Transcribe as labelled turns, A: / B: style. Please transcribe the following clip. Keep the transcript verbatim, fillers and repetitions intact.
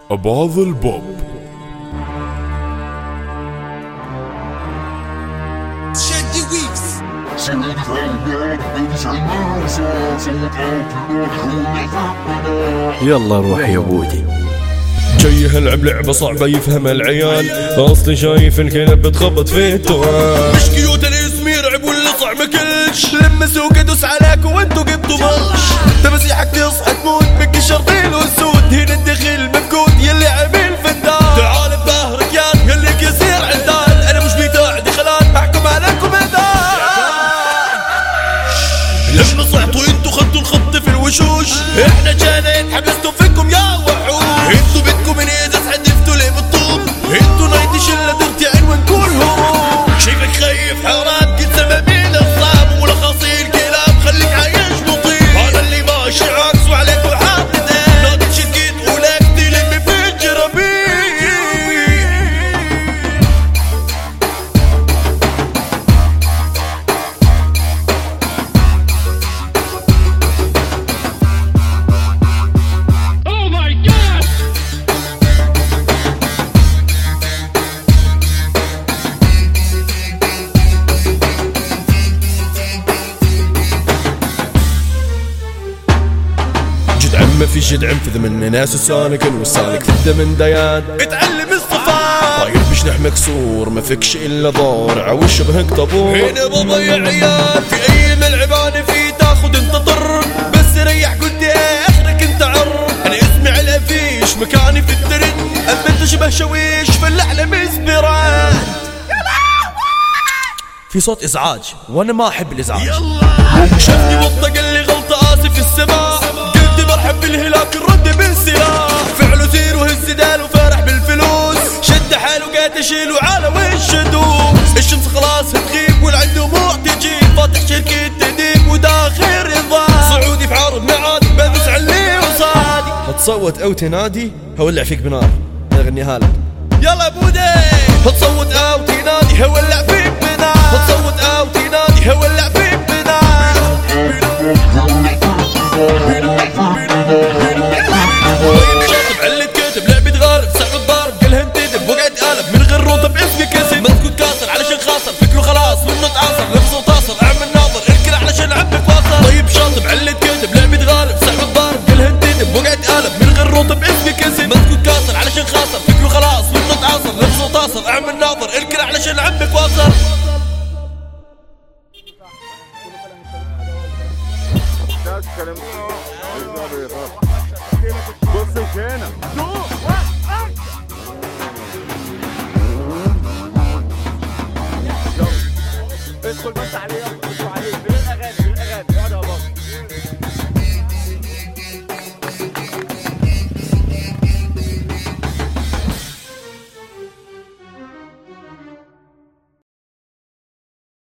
A: أباظ البوب.
B: يلا روح يا بودي.
A: جاي هلعب لعبة صعبة يفهمها العيال، اصلي شايف الكلب بتخبط في التوال.
C: مش كيوت الاسم يرعب ولا طعم كلش، لما سوق ادوس عليك وانتو قبتوا مش تمسيحك تصحى تموت بك الشرطين والسود. هنا الدخيل مفقود يلي عميل فندان، تعال بظهرك يا يلي كسير عندان. انا مش بتاع دخلان احكم عليكم عدان. لما صعتوا انتو خدتوا الخط في الوشوش، احنا جانا حبستوا فيكم يا وحوش. انتو بدكم من اذا حدفتوا لي بالطوب، انتو نايتي شله درتي عنوان كلهم. شايفك خايف حرام كل سببين الصعب ولخصي الكلام، خليك عايش لطيف. انا اللي ماشي عكس وعليك وحاطط نادي شقيت ولك تلمي في الجرابيع.
A: ما في جدع انفذ من ناس السالك والسالك ثبت من ديان.
C: اتعلم الصفات
A: طاير بجناح مكسور ما فيكش الا ضارع وشبهك طابور.
C: هنا بابا يا عيال في اي ملعب انا فيه تاخد انت طر، بس ريح قلت ايه اخرك انت عر. انا اسمي على الافيش مكاني في الترند، اما انت شبه شويش في الاحلى مزبران.
B: في صوت ازعاج وانا ما احب الازعاج.
C: يلا شفتي بطة قال لي غلطة اسف السماء، قلت مرحب بالهلاك الرد بالسلاح. فعله زير وهز دال وفرح بالفلوس، شد حاله قاعد يشيل وعلى وش دوس. الشمس خلاص تغيب والعين دموع تجيب، فاتح شركة تديب وداخل رضا. صعودي في عرض معاد بدوس علي وصادي.
B: هتصوت او تنادي هولع فيك بنار. اغني هالك
C: يلا يا بودي. هتصوت او تنادي هولع فيك بنار. هتصوت او تنادي هولع فيك بنار. شاطب علة كتب لعبة غارب صعب الضارب قالها انتدب وقعد قالب من غير روطة باسمي كسب. مسكوت كاسر علشان خاصر فكره خلاص منه تعاصر، لفظه طاصر اعمل ناظر اركل علشان عمك واصل. طيب شاطب علة كتب لعبة غارب صعب الضارب قالها انتدب وقعد قالب من غير روطة باسمي كسب. مسكوت كاسر علشان خاصر فكره خلاص منه تعاصر، لفظه طاصر اعمل ناظر اركل علشان عمك واصل.
D: بص هنا ادخل بس عليه.